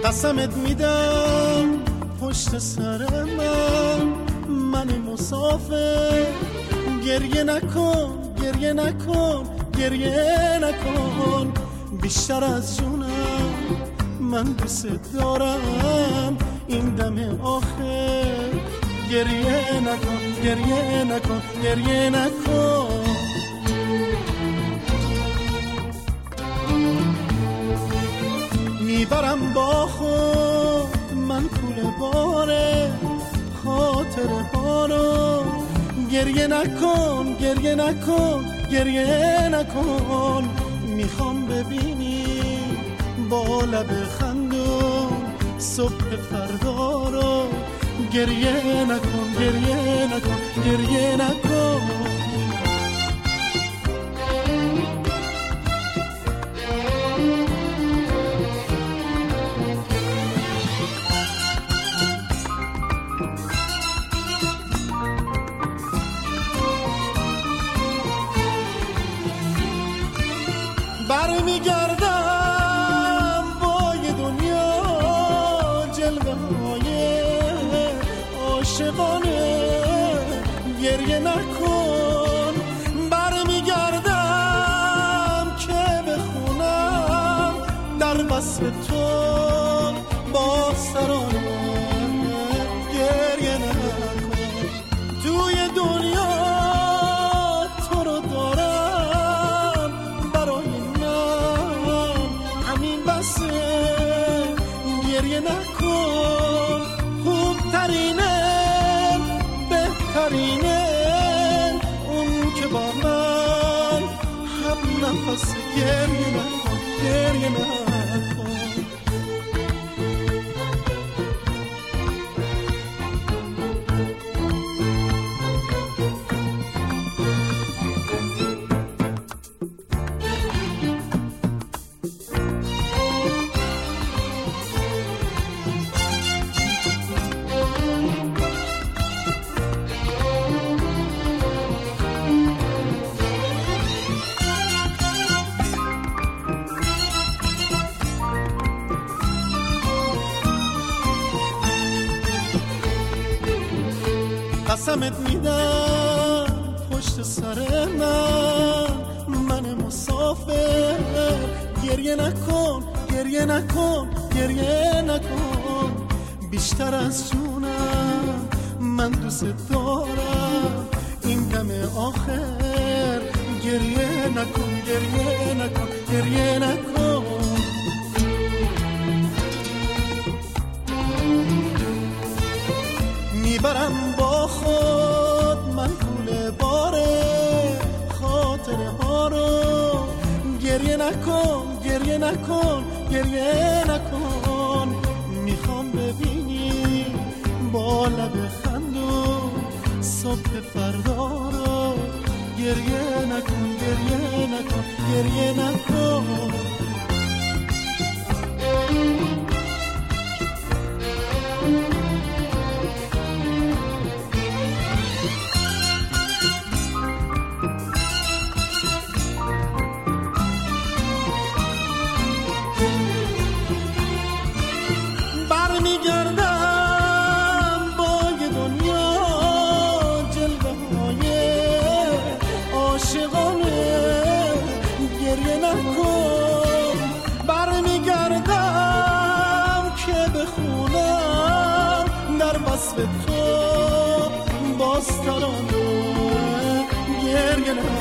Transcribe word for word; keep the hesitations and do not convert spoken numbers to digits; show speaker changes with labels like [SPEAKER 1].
[SPEAKER 1] قسمت میدم پشت سر من من مسافر، گریه نکن گریه نکن گریه نکن، بیشتر از جونم من دوست دارم این دم آخر، گریه نکن گریه نکن گریه نکن. میبرم با خود من کوله باره خاطر هارو، گریه نکن گریه نکن گریه نکن، میخوام ببینی با لب خندون صبح فردا رو، گریه نکن گریه نکن گریه نکن. برمیگردم با یه دنیا جلوه های عاشقانه، گریه نکن، برمیگردم که بخونم در وصف تو با سرانه، گریه نکن، توی دنیا تو رو دارم برای گریه نکن، خوبترینه بهترینه اون که با من هم نفس، گریه نکن گریه نکن. قسمت میدم پشت سر من من مسافر، گریه نکن گریه نکن گریه نکن، بیشتر از جونم من دوست دارم این دم آخر، گریه نکن گریه نکن گریه نکن. میبرم با خود من کوله باره خاطره ها رو، گریه نکن گریه نکن گریه نکن، میخوام ببینی با لب خندون صبح فردا رو، گریه نکن گریه نکن گریه نکن. برمیگردم با یه دنیا جلوه های عاشقانه، گریه نکن، برمیگردم که بخونم در وصف تو باز ترانه، گریه نکن.